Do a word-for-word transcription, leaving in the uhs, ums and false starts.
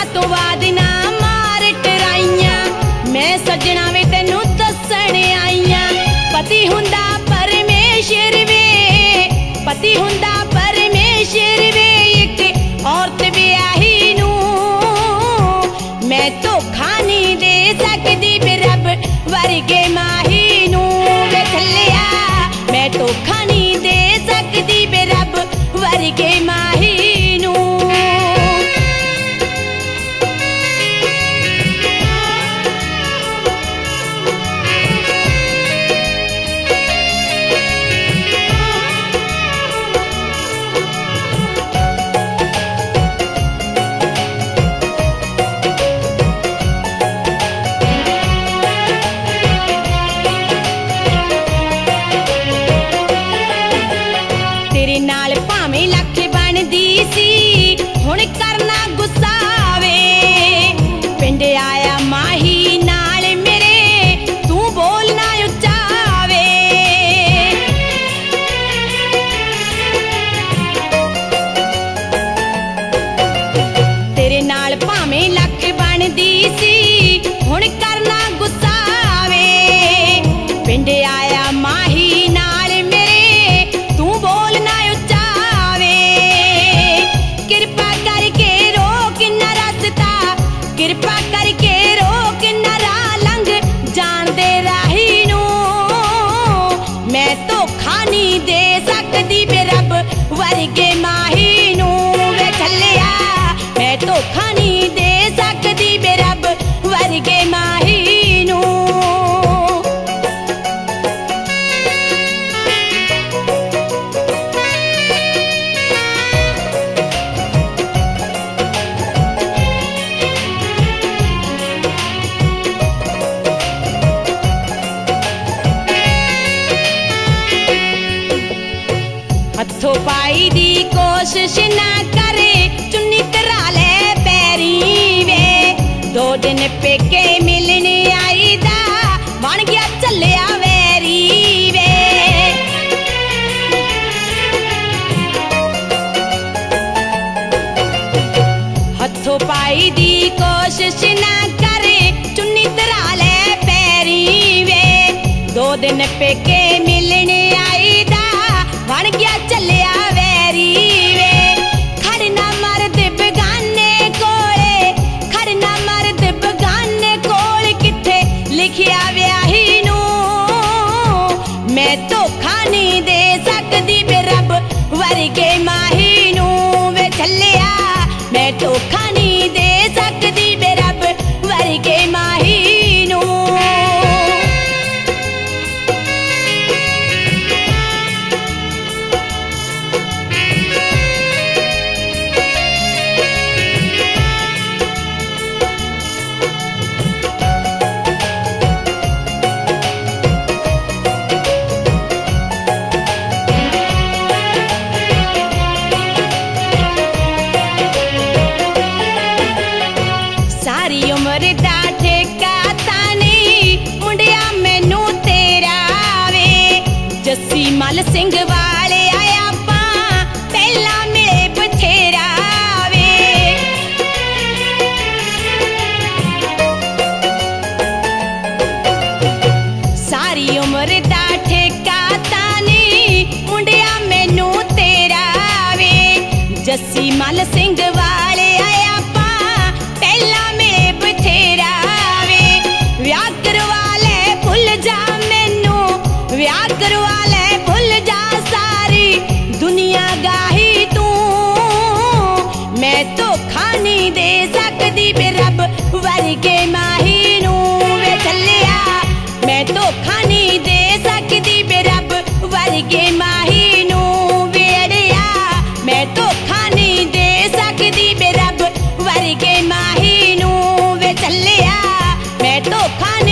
तो बाद ना मार टराइया मैं सजना वे तेनू दसण आईया। पति हुंदा परमेश्वर वे पति हुंदा परमेश्वर वे एक औरत ब्याही नू मैं धोखा नहीं दे सकदी वे रब वर्गे माही नू वे थल्लिया मैं धोखा नहीं दे सकदी वे रब वर्गे माही नू। तेरे नाल भावें लख बनदी सी हुण करना गुस्सा वे पिंड आया माही नाल मेरे तू बोलना उच्चा वे। तेरे नाल भावें लख बनदी सी हुण करना गुस्सा वे पिंड आया माही नाल मेरे तू बोलना उच्चा वे। कृपा करके रोक न रस्ता कृपा करके रोक न राह लंघ जान दे राही नू मैं धोखा नहीं दे सकदी वे रब वर्गे माही नू वे थल्लिया मैं धोखा नहीं दे सकदी वे रब वर्गे माही नू। हथों पाई दी कोशिश ना करे चुन्नी तरा ले पैरी वे दो दिन पेके मिलने आई दा बन गया चलिया वैरी वे। हथों पाई दी कोशिश ना करे चुन्नी तरा ले पैरी वे दो दिन पेके मिलने आई दा बन गया चलिया वैरी वे। खड़ना मर्द बगाने कोले खड़ना मर्द बगाने कोल किथे लिखिया व्याही नू मैं धोखा नहीं दे सकदी वे रब वर्गे माही नू वे थल्लिया मैं धोखा नहीं दे सकदी वे रब वर्गे माही नू। सारी उम्र दा ठेका तानी मुंडिया मैनू तेरा वे जस्सी मल सिंह वाले आया पा पहला मिले बथेरा वे। सारी उम्र दा ठेका तानी मुंडिया मैनू तेरा वे जस्सी मल सिंह वाले आया पा पहला मिले बथेरा वे। व्याह करवा ले भुल जा मैनू व्याह करवा ले भुल जा सारी दुनिया गाही तू मैं धोखा नहीं दे सकदी वे रब वर्गे माही नू वे थल्लिया मैं धोखा नहीं दे सकदी वे रब वर्गे माही नू वे अड़िया मैं धोखा नहीं दे सकदी वे रब वर्गे माही नू वे थल्लिया मैं धोखा